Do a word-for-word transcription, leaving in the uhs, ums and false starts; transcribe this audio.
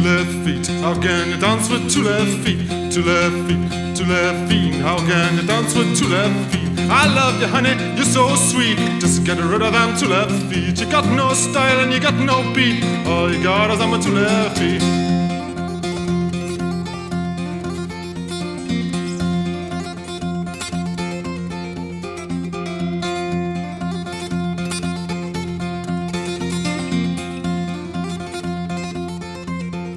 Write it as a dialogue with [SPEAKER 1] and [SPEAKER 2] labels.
[SPEAKER 1] left feet. How can you dance with two left feet? Two left feet, two left feet. How can you dance with two left feet? I love you, honey, you're so sweet. Just get rid of them two left feet. You got no style and you got no beat. All you got is them two left feet.